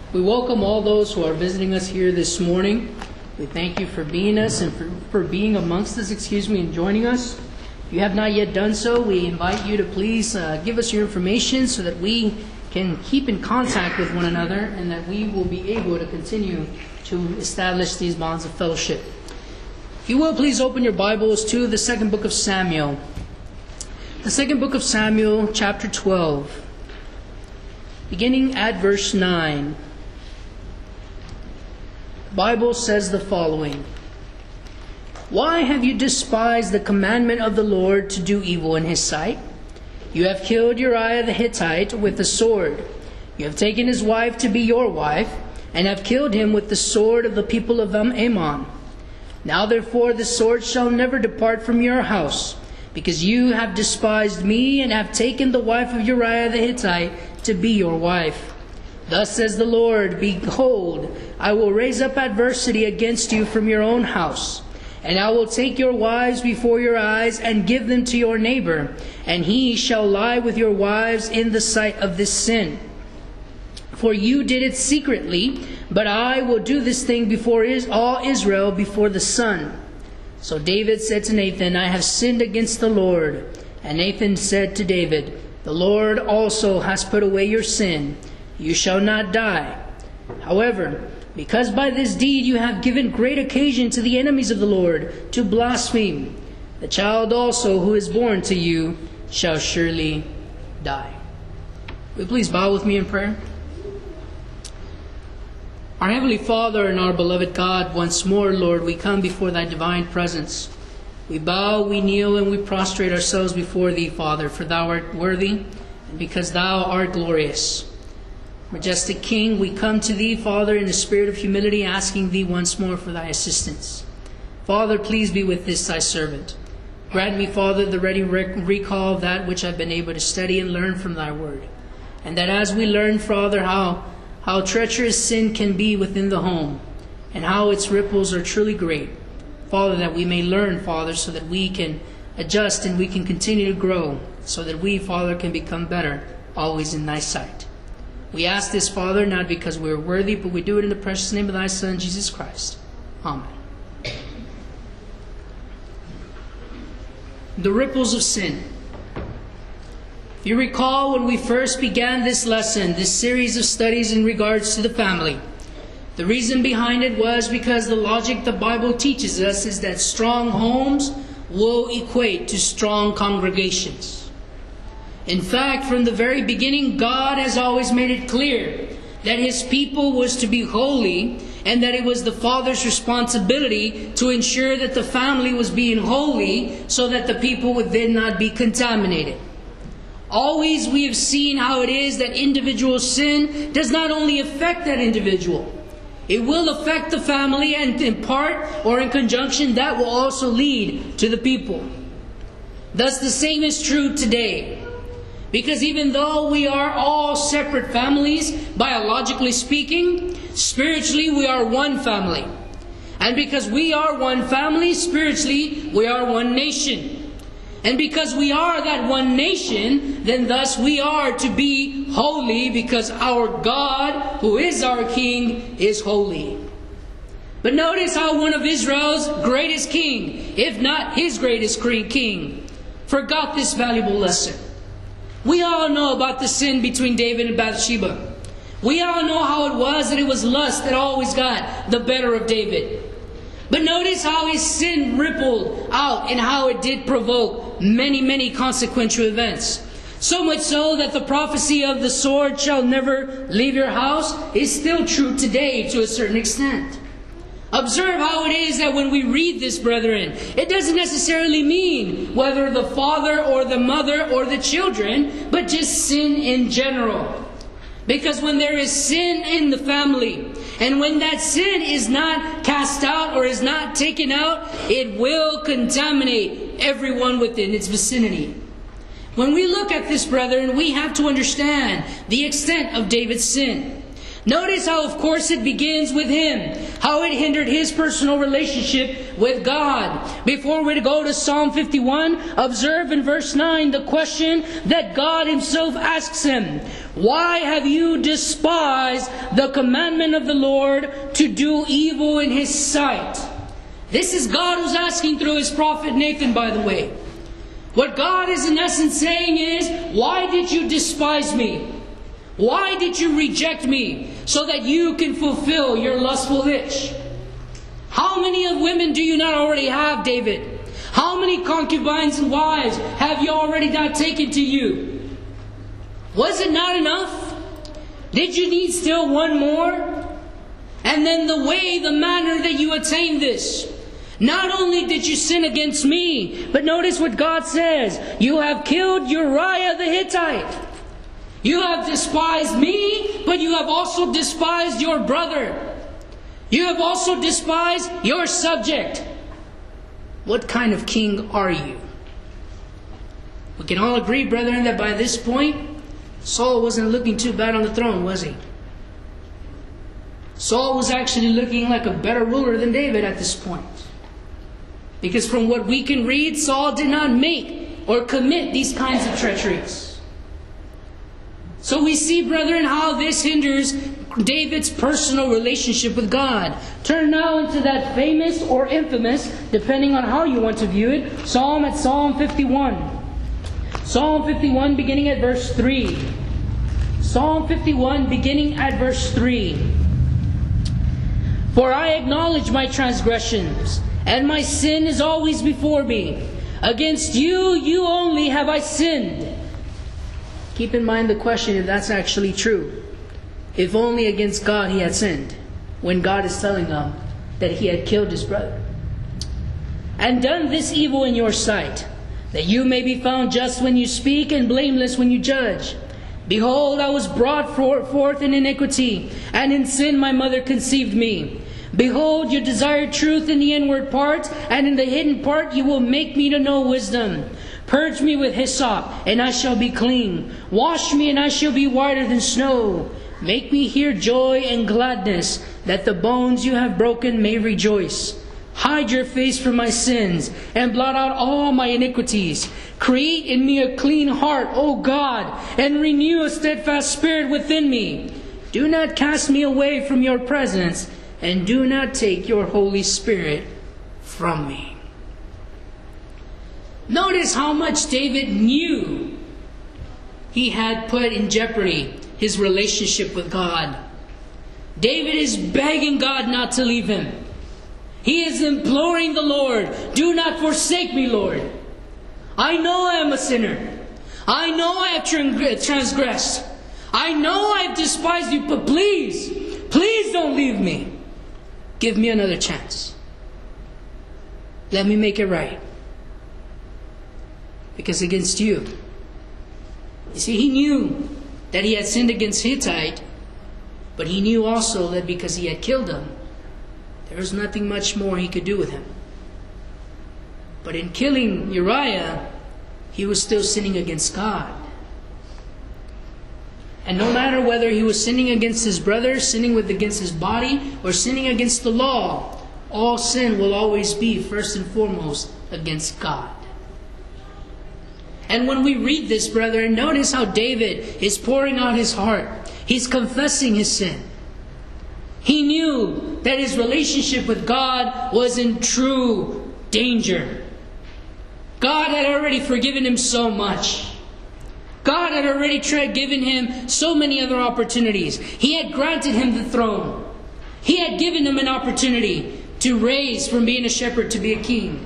We welcome all those who are visiting us here this morning. We thank you for being us and for being amongst us, and joining us. If you have not yet done so, we invite you to please give us your information so that we can keep in contact with one another and that we will be able to continue to establish these bonds of fellowship. If you will, please open your Bibles to the second book of Samuel. The second book of Samuel, chapter 12, beginning at verse 9. The Bible says the following: "Why have you despised the commandment of the Lord to do evil in his sight? You have killed Uriah the Hittite with the sword. You have taken his wife to be your wife, and have killed him with the sword of the people of Ammon. Now therefore the sword shall never depart from your house, because you have despised me and have taken the wife of Uriah the Hittite to be your wife. Thus says the Lord, behold, I will raise up adversity against you from your own house, and I will take your wives before your eyes and give them to your neighbor, and he shall lie with your wives in the sight of this sin. For you did it secretly, but I will do this thing before all Israel before the sun." So David said to Nathan, "I have sinned against the Lord." And Nathan said to David, "The Lord also has put away your sin. You shall not die. However, because by this deed you have given great occasion to the enemies of the Lord to blaspheme, the child also who is born to you shall surely die." Will you please bow with me in prayer? Our Heavenly Father and our beloved God, once more, Lord, we come before Thy divine presence. We bow, we kneel, and we prostrate ourselves before Thee, Father, for Thou art worthy, and because Thou art glorious. Majestic King, we come to Thee, Father, in a spirit of humility, asking Thee once more for Thy assistance. Father, please be with this Thy servant. Grant me, Father, the ready recall of that which I've been able to study and learn from Thy Word. And that as we learn, Father, how treacherous sin can be within the home, and how its ripples are truly great, Father, that we may learn, Father, so that we can adjust and we can continue to grow, so that we, Father, can become better, always in Thy sight. We ask this, Father, not because we are worthy, but we do it in the precious name of Thy Son, Jesus Christ. Amen. The ripples of sin. If you recall, when we first began this lesson, this series of studies in regards to the family, the reason behind it was because the logic the Bible teaches us is that strong homes will equate to strong congregations. In fact, from the very beginning, God has always made it clear that His people was to be holy, and that it was the Father's responsibility to ensure that the family was being holy so that the people would then not be contaminated. Always we have seen how it is that individual sin does not only affect that individual. It will affect the family, and in part or in conjunction that will also lead to the people. Thus the same is true today. Because even though we are all separate families, biologically speaking, spiritually we are one family. And because we are one family, spiritually we are one nation. And because we are that one nation, then thus we are to be holy, because our God, who is our King, is holy. But notice how one of Israel's greatest king, if not his greatest king, forgot this valuable lesson. We all know about the sin between David and Bathsheba. We all know how it was that it was lust that always got the better of David. But notice how his sin rippled out and how it did provoke many, many consequential events. So much so that the prophecy of the sword shall never leave your house is still true today to a certain extent. Observe how it is that when we read this, brethren, it doesn't necessarily mean whether the father or the mother or the children, but just sin in general. Because when there is sin in the family, and when that sin is not cast out or is not taken out, it will contaminate everyone within its vicinity. When we look at this, brethren, we have to understand the extent of David's sin. Notice how, of course, it begins with him. How it hindered his personal relationship with God. Before we go to Psalm 51, observe in verse 9 the question that God himself asks him. Why have you despised the commandment of the Lord to do evil in his sight? This is God who's asking through his prophet Nathan, by the way. What God is in essence saying is, why did you despise me? Why did you reject me so that you can fulfill your lustful itch? How many of women do you not already have, David? How many concubines and wives have you already not taken to you? Was it not enough? Did you need still one more? And then the manner that you attained this. Not only did you sin against me, but notice what God says. You have killed Uriah the Hittite. You have despised me, but you have also despised your brother. You have also despised your subject. What kind of king are you? We can all agree, brethren, that by this point, Saul wasn't looking too bad on the throne, was he? Saul was actually looking like a better ruler than David at this point. Because from what we can read, Saul did not make or commit these kinds of treacheries. So we see, brethren, how this hinders David's personal relationship with God. Turn now into that famous or infamous, depending on how you want to view it, Psalm 51. Psalm 51 beginning at verse 3. Psalm 51 beginning at verse 3. For I acknowledge my transgressions, and my sin is always before me. Against you, you only have I sinned. Keep in mind the question if that's actually true. If only against God he had sinned, when God is telling them that he had killed his brother. And done this evil in your sight, that you may be found just when you speak and blameless when you judge. Behold, I was brought forth in iniquity, and in sin my mother conceived me. Behold, you desire truth in the inward part, and in the hidden part you will make me to know wisdom. Purge me with hyssop, and I shall be clean. Wash me, and I shall be whiter than snow. Make me hear joy and gladness, that the bones you have broken may rejoice. Hide your face from my sins, and blot out all my iniquities. Create in me a clean heart, O God, and renew a steadfast spirit within me. Do not cast me away from your presence, and do not take your Holy Spirit from me. Notice how much David knew he had put in jeopardy his relationship with God. David is begging God not to leave him. He is imploring the Lord, do not forsake me, Lord. I know I am a sinner. I know I have transgressed. I know I have despised you, but please don't leave me. Give me another chance. Let me make it right. Because against you see, he knew that he had sinned against Hittite, but he knew also that because he had killed him, there was nothing much more he could do with him. But in killing Uriah, he was still sinning against God. And no matter whether he was sinning against his brother, sinning against his body, or sinning against the law, all sin will always be first and foremost against God. And when we read this, brethren, notice how David is pouring out his heart. He's confessing his sin. He knew that his relationship with God was in true danger. God had already forgiven him so much. God had already given him so many other opportunities. He had granted him the throne. He had given him an opportunity to raise from being a shepherd to be a king.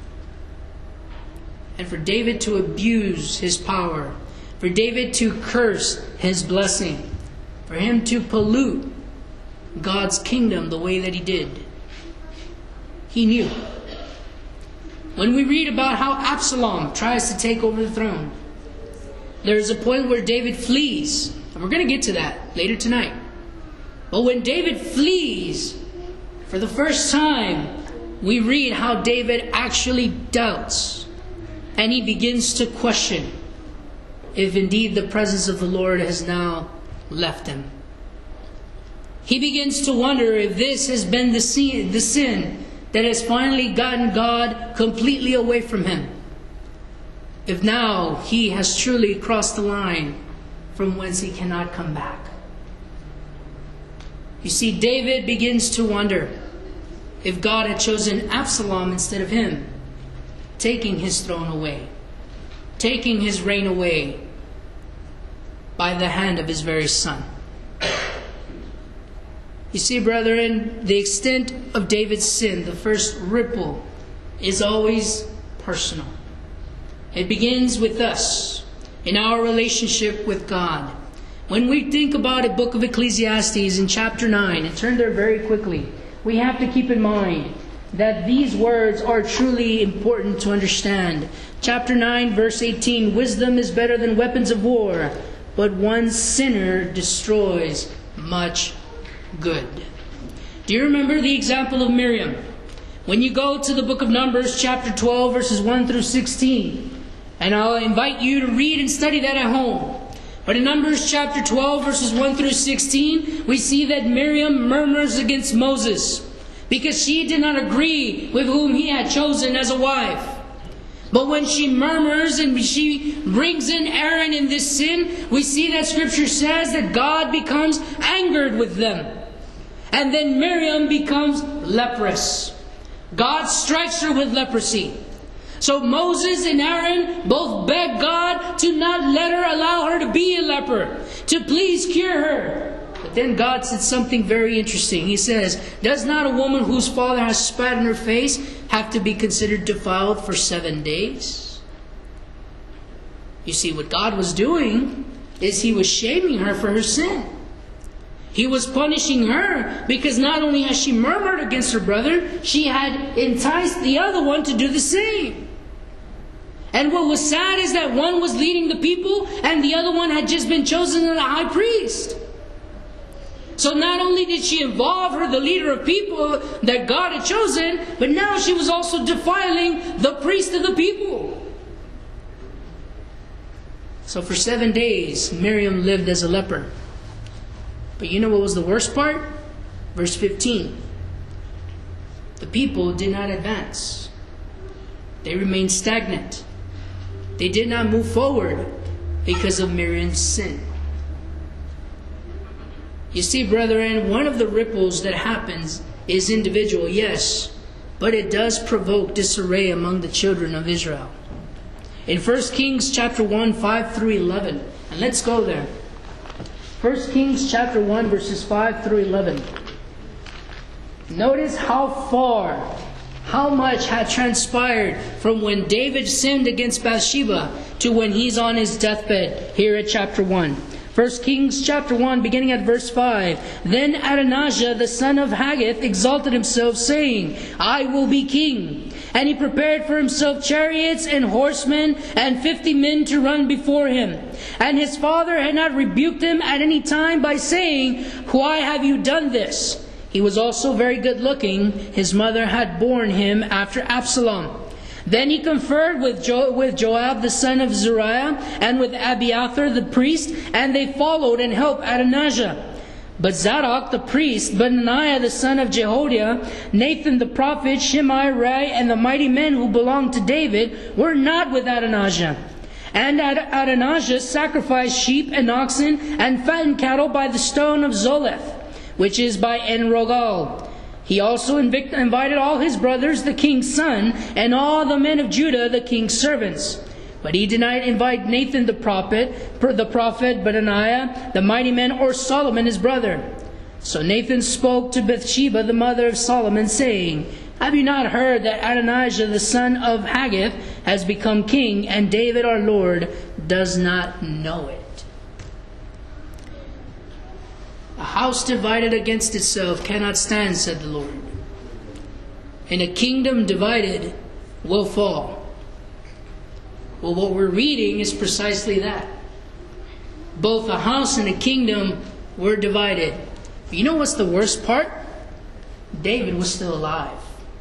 And for David to abuse his power, for David to curse his blessing, for him to pollute God's kingdom the way that he did. He knew. When we read about how Absalom tries to take over the throne, there's a point where David flees. And we're going to get to that later tonight. But when David flees, for the first time, we read how David actually doubts. And he begins to question if indeed the presence of the Lord has now left him. He begins to wonder if this has been the sin that has finally gotten God completely away from him, if now he has truly crossed the line from whence he cannot come back? You see, David begins to wonder if God had chosen Absalom instead of him, taking his throne away, taking his reign away by the hand of his very son. You see, brethren, the extent of David's sin, the first ripple, is always personal. It begins with us, in our relationship with God. When we think about the book of Ecclesiastes in chapter 9, and turn there very quickly, we have to keep in mind that these words are truly important to understand. Chapter 9, verse 18, wisdom is better than weapons of war, but one sinner destroys much good. Do you remember the example of Miriam? When you go to the book of Numbers, chapter 12, verses 1 through 16, and I'll invite you to read and study that at home. But in Numbers chapter 12, verses 1 through 16, we see that Miriam murmurs against Moses because she did not agree with whom he had chosen as a wife. But when she murmurs and she brings in Aaron in this sin, we see that Scripture says that God becomes angered with them. And then Miriam becomes leprous. God strikes her with leprosy. So Moses and Aaron both beg God to not allow her to be a leper, to please cure her. But then God said something very interesting. He says, does not a woman whose father has spat in her face have to be considered defiled for 7 days? You see, what God was doing is he was shaming her for her sin. He was punishing her because not only has she murmured against her brother, she had enticed the other one to do the same. And what was sad is that one was leading the people and the other one had just been chosen as a high priest. So not only did she involve her, the leader of people that God had chosen, but now she was also defiling the priest of the people. So for 7 days, Miriam lived as a leper. But you know what was the worst part? Verse 15. The people did not advance. They remained stagnant. They did not move forward because of Miriam's sin. You see, brethren, one of the ripples that happens is individual, yes, but it does provoke disarray among the children of Israel. In 1 Kings chapter 1, 5 through 11, and let's go there. 1 Kings chapter 1, verses 5 through 11. Notice how much had transpired from when David sinned against Bathsheba to when he's on his deathbed here at chapter 1. 1 Kings chapter 1, beginning at verse 5. Then Adonijah, the son of Haggith, exalted himself, saying, I will be king. And he prepared for himself chariots and horsemen and 50 men to run before him. And his father had not rebuked him at any time by saying, Why have you done this? He was also very good looking. His mother had borne him after Absalom. Then he conferred with Joab the son of Zeruiah and with Abiathar the priest, and they followed and helped Adonijah. But Zadok the priest, Benaiah the son of Jehoiada, Nathan the prophet, Shimei, Rai, and the mighty men who belonged to David were not with Adonijah. And Adonijah sacrificed sheep and oxen and fattened cattle by the stone of Zoleth, which is by En-Rogel. He also invited all his brothers, the king's son, and all the men of Judah, the king's servants. But he did not invite Nathan the prophet, Benaiah, the mighty men, or Solomon his brother. So Nathan spoke to Bathsheba, the mother of Solomon, saying, Have you not heard that Adonijah, the son of Haggith, has become king, and David our Lord does not know it? A house divided against itself cannot stand, said the Lord. And a kingdom divided will fall. Well, what we're reading is precisely that. Both a house and a kingdom were divided. But you know what's the worst part? David was still alive.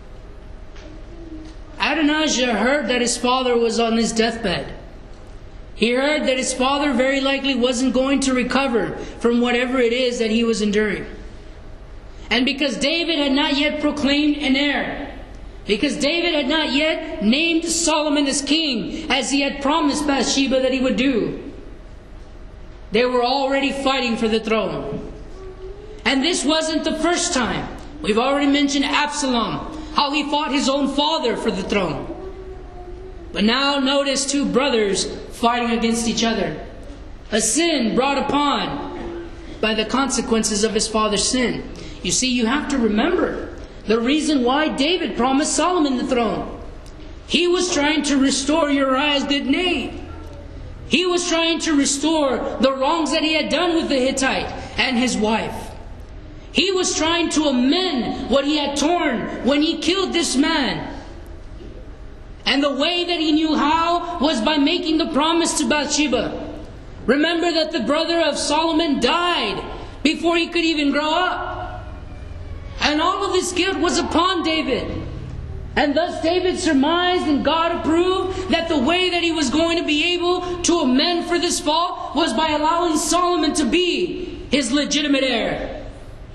Adonijah heard that his father was on his deathbed. He heard that his father very likely wasn't going to recover from whatever it is that he was enduring. And because David had not yet proclaimed an heir, Because David had not yet named Solomon as king, as he had promised Bathsheba that he would do. They were already fighting for the throne. And this wasn't the first time. We've already mentioned Absalom, how he fought his own father for the throne. But now notice two brothers fighting against each other. A sin brought upon by the consequences of his father's sin. You see, you have to remember the reason why David promised Solomon the throne. He was trying to restore Uriah's good name. He was trying to restore the wrongs that he had done with the Hittite and his wife. He was trying to amend what he had torn when he killed this man. And the way that he knew how was by making the promise to Bathsheba. Remember that the brother of Solomon died before he could even grow up. And all of this guilt was upon David. And thus David surmised and God approved that the way that he was going to be able to amend for this fault was by allowing Solomon to be his legitimate heir.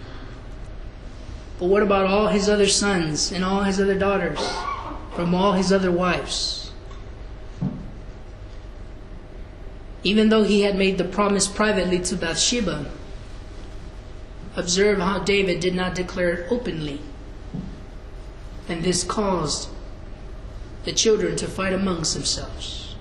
But what about all his other sons and all his other daughters from all his other wives? Even though he had made the promise privately to Bathsheba, observe how David did not declare it openly. And this caused the children to fight amongst themselves.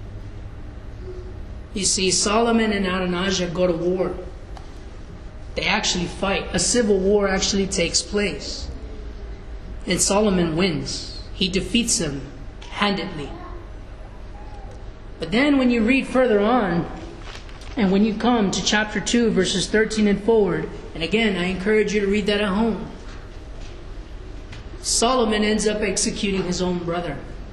You see, Solomon and Adonijah go to war. They actually fight. A civil war actually takes place. And Solomon wins. He defeats them handedly. But then when you read further on, and when you come to chapter 2, verses 13 and forward, and again, I encourage you to read that at home, Solomon ends up executing his own brother.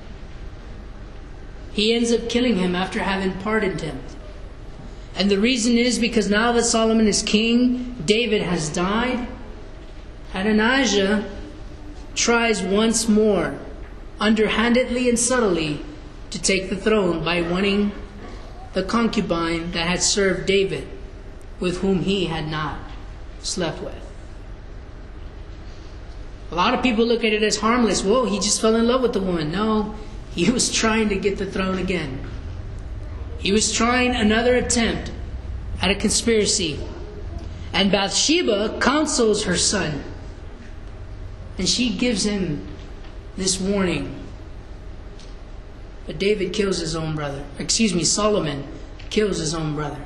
He ends up killing him after having pardoned him. And the reason is because now that Solomon is king, David has died. Adonijah tries once more, underhandedly and subtly, to take the throne by winning the concubine that had served David, with whom he had not slept with. A lot of people look at it as harmless. Whoa, he just fell in love with the woman. No, he was trying to get the throne again. He was trying another attempt at a conspiracy. And Bathsheba counsels her son. And she gives him this warning. But David kills his own brother. Solomon kills his own brother.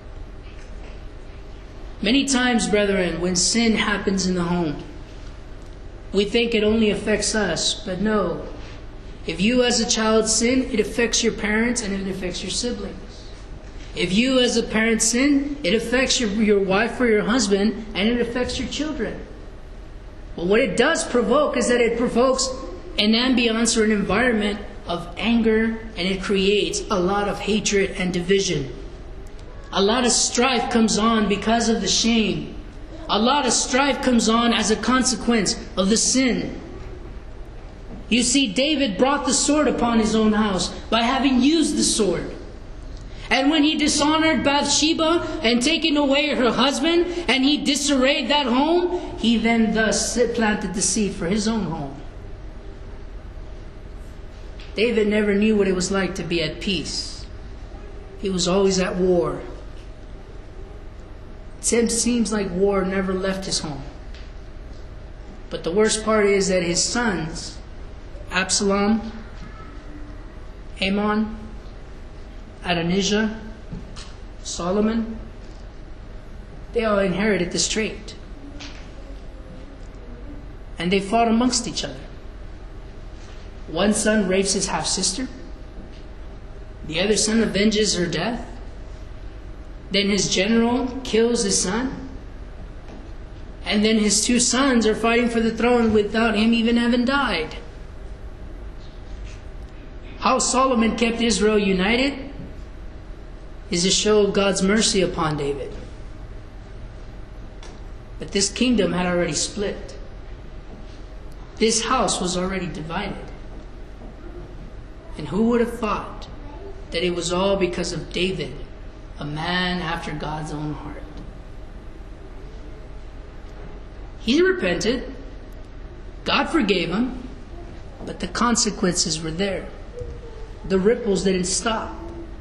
Many times, brethren, when sin happens in the home, we think it only affects us, but no. If you as a child sin, it affects your parents and it affects your siblings. If you as a parent sin, it affects your wife or your husband and it affects your children. Well, what it does provoke is that it provokes an ambience or an environment of anger, and it creates a lot of hatred and division. A lot of strife comes on because of the shame. A lot of strife comes on as a consequence of the sin. You see, David brought the sword upon his own house by having used the sword. And when he dishonored Bathsheba and taken away her husband, and he disarrayed that home, he then thus planted the seed for his own home. David never knew what it was like to be at peace. He was always at war. It seems like war never left his home. But the worst part is that his sons, Absalom, Amnon, Adonijah, Solomon, they all inherited this trait. And they fought amongst each other. One son rapes his half-sister. The other son avenges her death. Then his general kills his son. And then his two sons are fighting for the throne without him even having died. How Solomon kept Israel united is a show of God's mercy upon David. But this kingdom had already split. This house was already divided. And who would have thought that it was all because of David, a man after God's own heart? He repented. God forgave him. But the consequences were there. The ripples didn't stop.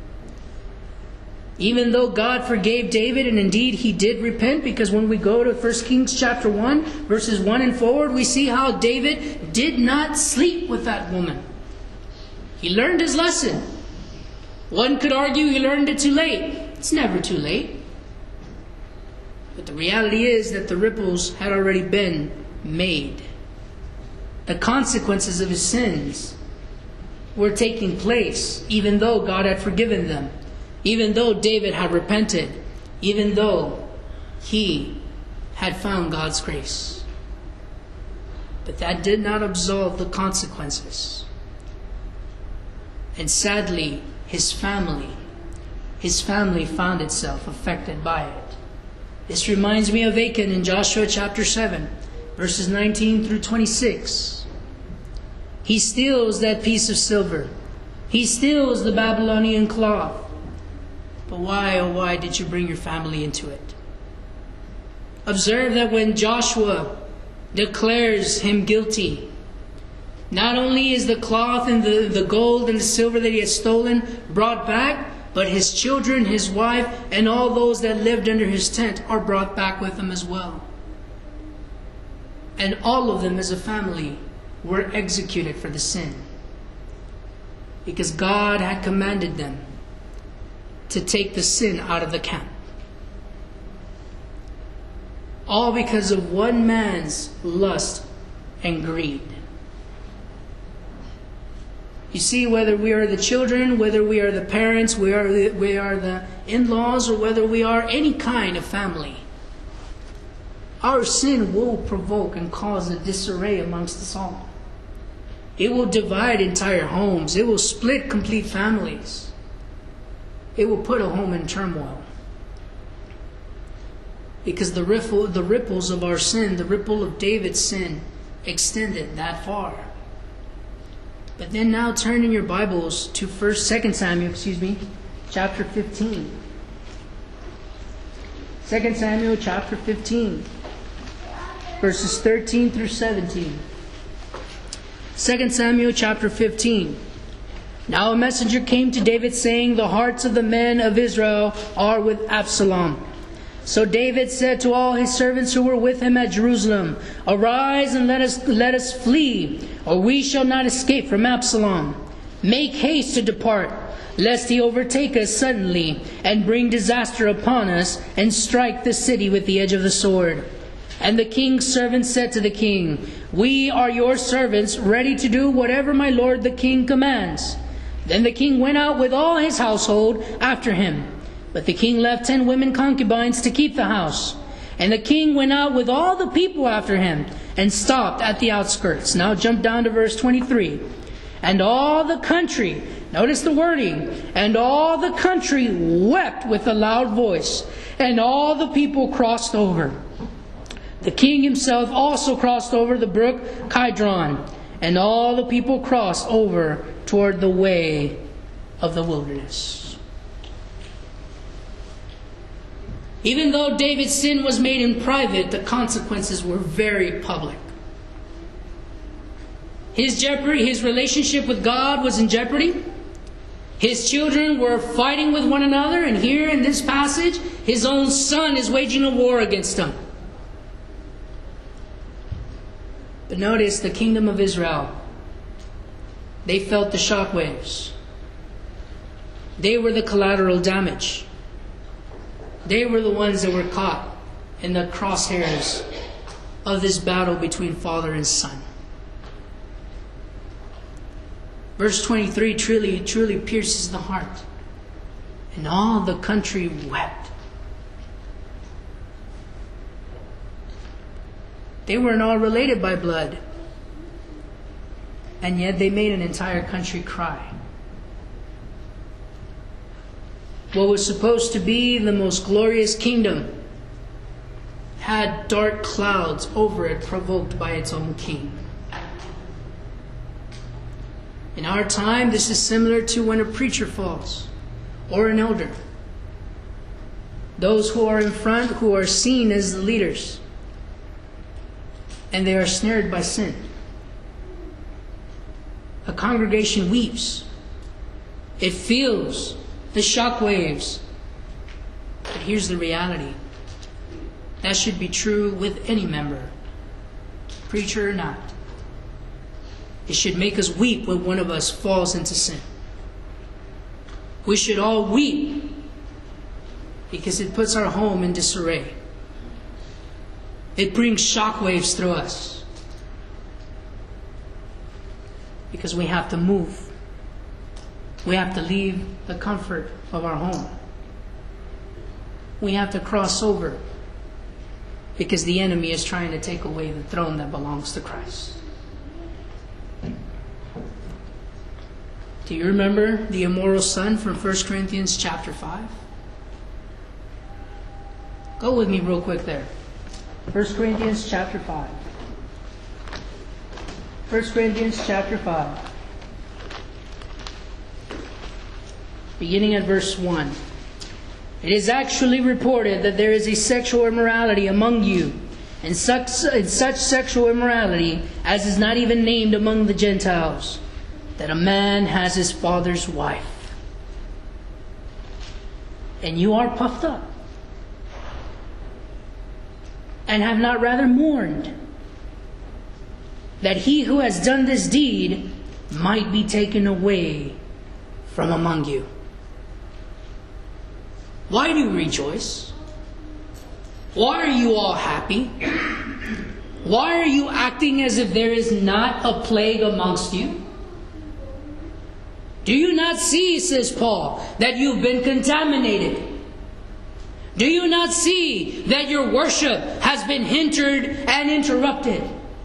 Even though God forgave David, and indeed he did repent, because when we go to 1 Kings chapter 1, verses 1 and forward, we see how David did not sleep with that woman. He learned his lesson. One could argue he learned it too late. It's never too late. But the reality is that the ripples had already been made. The consequences of his sins were taking place, even though God had forgiven them, even though David had repented, even though he had found God's grace. But that did not absolve the consequences. And sadly, his family found itself affected by it. This reminds me of Achan in Joshua chapter 7, verses 19 through 26. He steals that piece of silver. He steals the Babylonian cloth. But why, oh why, did you bring your family into it? Observe that when Joshua declares him guilty, not only is the cloth and the gold and the silver that he has stolen brought back, but his children, his wife, and all those that lived under his tent are brought back with him as well. And all of them as a family were executed for the sin, because God had commanded them to take the sin out of the camp. All because of one man's lust and greed. You see, whether we are the children, whether we are the parents, we are the in-laws, or whether we are any kind of family, our sin will provoke and cause a disarray amongst us all. It will divide entire homes. It will split complete families. It will put a home in turmoil. Because the ripples of our sin, the ripple of David's sin, extended that far. But then now turn in your Bibles to 2 Samuel, chapter 15. 2 Samuel chapter 15, verses 13 through 17. 2 Samuel chapter 15. Now a messenger came to David saying, "The hearts of the men of Israel are with Absalom." So David said to all his servants who were with him at Jerusalem, "Arise and let us flee, or we shall not escape from Absalom. Make haste to depart, lest he overtake us suddenly, and bring disaster upon us, and strike the city with the edge of the sword." And the king's servants said to the king, "We are your servants, ready to do whatever my lord the king commands." Then the king went out with all his household after him. But the king left 10 women concubines to keep the house. And the king went out with all the people after him, and stopped at the outskirts. Now jump down to verse 23. And all the country, notice the wording, and all the country wept with a loud voice, and all the people crossed over. The king himself also crossed over the brook Kidron, and all the people crossed over toward the way of the wilderness. Even though David's sin was made in private, the consequences were very public. His relationship with God was in jeopardy. His children were fighting with one another, and here in this passage, his own son is waging a war against him. But notice the kingdom of Israel, they felt the shockwaves. They were the collateral damage. They were the ones that were caught in the crosshairs of this battle between father and son. Verse 23 truly pierces the heart. And all the country wept. They weren't all related by blood. And yet they made an entire country cry. What was supposed to be the most glorious kingdom had dark clouds over it provoked by its own king. In our time, this is similar to when a preacher falls, or an elder. Those who are in front, who are seen as the leaders, and they are snared by sin. A congregation weeps. It feels the shock waves. But here's the reality. That should be true with any member, preacher or not. It should make us weep when one of us falls into sin. We should all weep because it puts our home in disarray. It brings shockwaves through us because we have to move. We have to leave the comfort of our home. We have to cross over because the enemy is trying to take away the throne that belongs to Christ. Do you remember the immoral son from 1 Corinthians chapter 5? Go with me real quick there. 1 Corinthians chapter 5. 1 Corinthians chapter 5. Beginning at verse 1. It is actually reported that there is a sexual immorality among you, and such sexual immorality as is not even named among the Gentiles, that a man has his father's wife. And you are puffed up, and have not rather mourned, that he who has done this deed might be taken away from among you. Why do you rejoice? Why are you all happy? Why are you acting as if there is not a plague amongst you? Do you not see, says Paul, that you've been contaminated? Do you not see that your worship has been hindered and interrupted?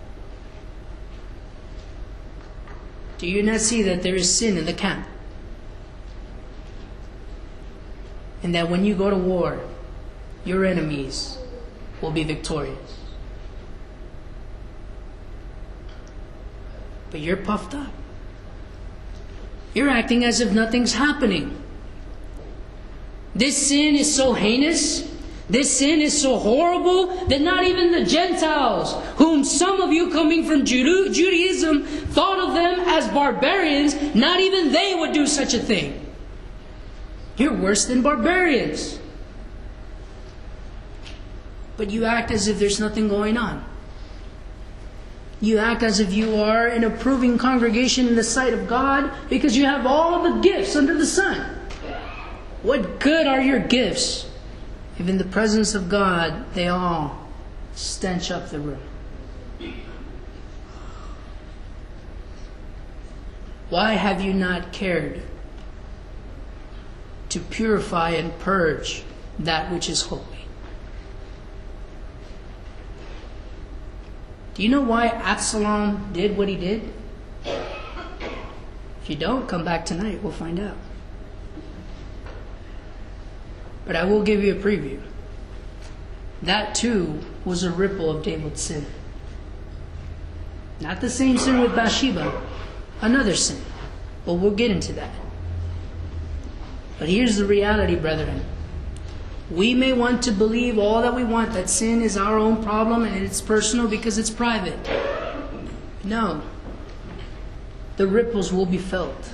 Do you not see that there is sin in the camp? And that when you go to war, your enemies will be victorious. But you're puffed up. You're acting as if nothing's happening. This sin is so heinous, this sin is so horrible, that not even the Gentiles, whom some of you coming from Judaism thought of them as barbarians, not even they would do such a thing. You're worse than barbarians. But you act as if there's nothing going on. You act as if you are an approving congregation in the sight of God because you have all the gifts under the sun. What good are your gifts if in the presence of God they all stench up the room? Why have you not cared to purify and purge that which is holy? Do you know why Absalom did what he did? If you don't, come back tonight. We'll find out. But I will give you a preview. That too was a ripple of David's sin. Not the same sin with Bathsheba. Another sin. But we'll get into that. But here's the reality, brethren. We may want to believe all that we want, that sin is our own problem and it's personal because it's private. No. The ripples will be felt.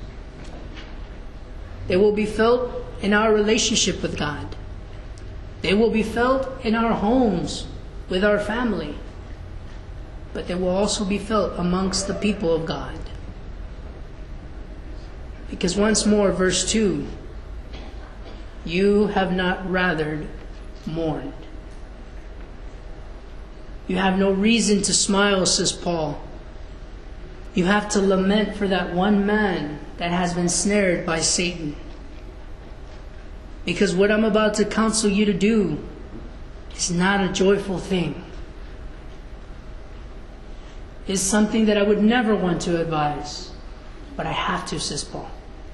They will be felt in our relationship with God. They will be felt in our homes, with our family. But they will also be felt amongst the people of God. Because once more, verse 2, you have not rather mourned. You have no reason to smile, says Paul. You have to lament for that one man that has been snared by Satan. Because what I'm about to counsel you to do is not a joyful thing. It's something that I would never want to advise. But I have to, says Paul.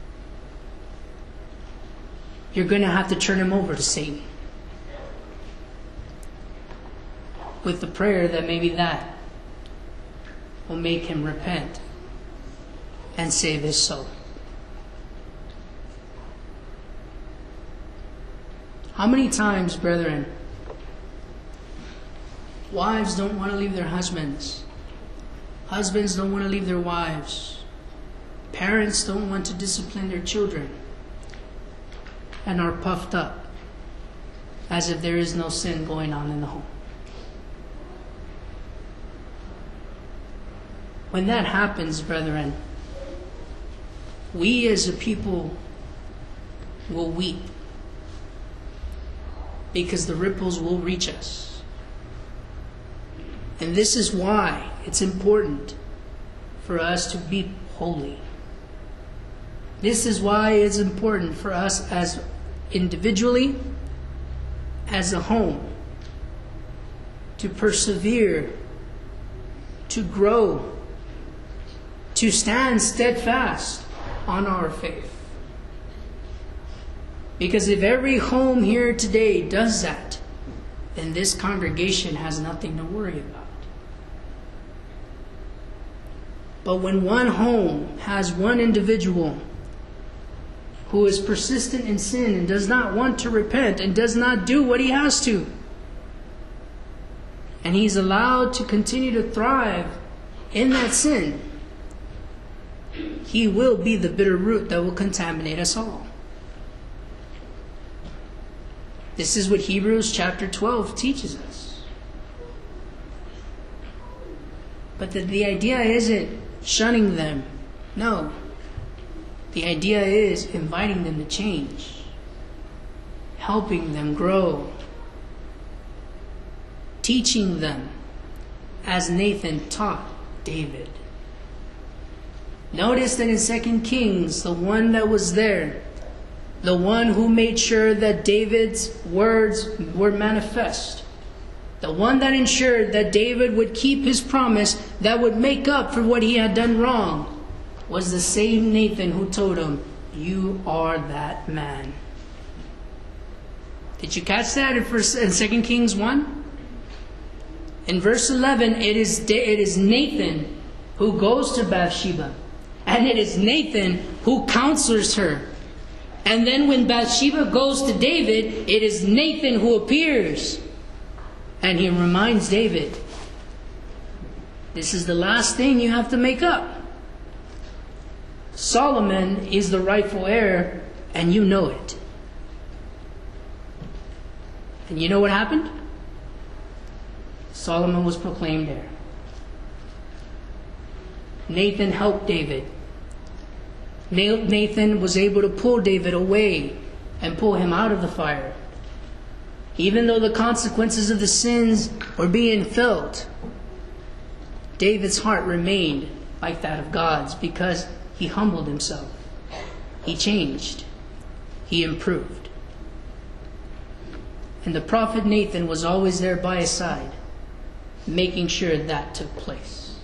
You're going to have to turn him over to Satan. With the prayer that maybe that will make him repent and save his soul. How many times, brethren, wives don't want to leave their husbands. Husbands don't want to leave their wives. Parents don't want to discipline their children and are puffed up as if there is no sin going on in the home. When that happens, brethren, we as a people will weep because the ripples will reach us. And this is why it's important for us to be holy. This is why it's important for us as individually, as a home, to persevere, to grow, to stand steadfast on our faith. Because if every home here today does that, then this congregation has nothing to worry about. But when one home has one individual who is persistent in sin and does not want to repent and does not do what he has to, and he's allowed to continue to thrive in that sin, he will be the bitter root that will contaminate us all. This is what Hebrews chapter 12 teaches us. But the idea isn't shunning them. No. The idea is inviting them to change, helping them grow, teaching them as Nathan taught David. Notice that in 2 Kings, the one that was there, the one who made sure that David's words were manifest, the one that ensured that David would keep his promise that would make up for what he had done wrong, was the same Nathan who told him, "You are that man." Did you catch that in 2 Kings 1? In verse 11, it is Nathan who goes to Bathsheba. And it is Nathan who counsels her. And then when Bathsheba goes to David, it is Nathan who appears. And he reminds David, this is the last thing you have to make up. Solomon is the rightful heir, and you know it. And you know what happened? Solomon was proclaimed heir. Nathan helped David. Nathan was able to pull David away and pull him out of the fire. Even though the consequences of the sins were being felt, David's heart remained like that of God's because he humbled himself. He changed. He improved. And the prophet Nathan was always there by his side, making sure that took place.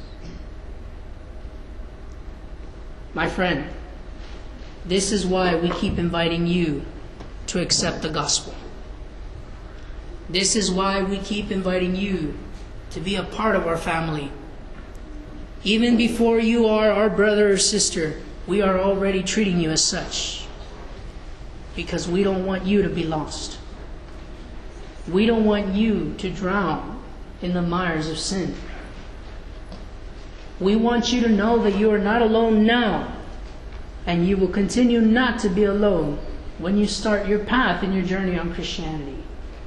My friend, this is why we keep inviting you to accept the gospel. This is why we keep inviting you to be a part of our family. Even before you are our brother or sister, we are already treating you as such. Because we don't want you to be lost. We don't want you to drown in the mires of sin. We want you to know that you are not alone now, and you will continue not to be alone when you start your path in your journey on Christianity.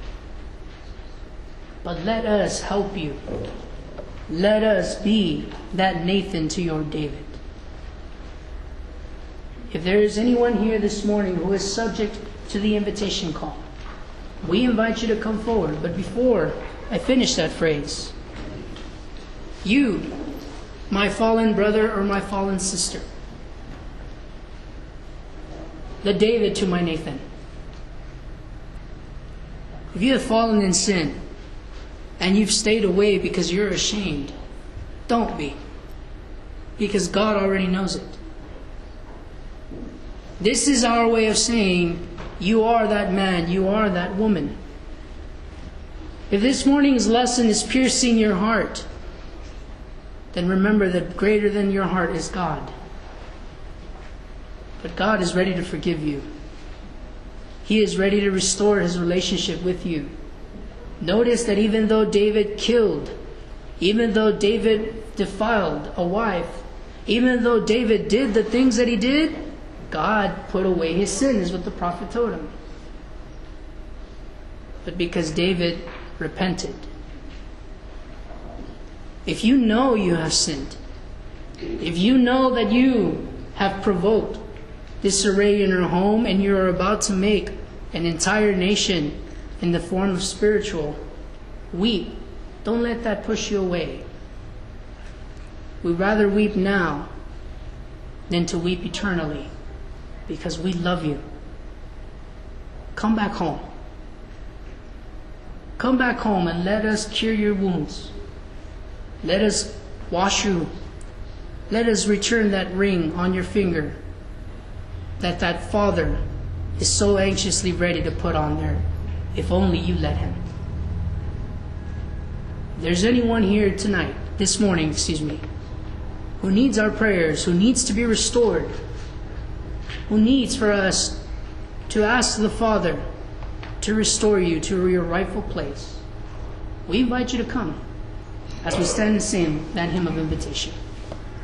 But let us help you. Let us be that Nathan to your David. If there is anyone here this morning who is subject to the invitation call, we invite you to come forward. But before I finish that phrase, you, my fallen brother or my fallen sister, the David to my Nathan, if you have fallen in sin and you've stayed away because you're ashamed, don't be. Because God already knows it. This is our way of saying, you are that man, you are that woman. If this morning's lesson is piercing your heart, then remember that greater than your heart is God. But God is ready to forgive you. He is ready to restore His relationship with you. Notice that even though David killed, even though David defiled a wife, Even though David did the things that he did, God put away his sin, is what the prophet told him. But because David repented. If you know you have sinned, if you know that you have provoked disarray in your home and you are about to make an entire nation in the form of spiritual, weep. Don't let that push you away. We'd rather weep now than to weep eternally, because we love you. Come back home. Come back home and let us cure your wounds. Let us wash you. Let us return that ring on your finger that father is so anxiously ready to put on there, if only you let him. If there's anyone here tonight, this morning, who needs our prayers, who needs to be restored, who needs for us to ask the Father to restore you to your rightful place, we invite you to come as we stand and sing that hymn of invitation.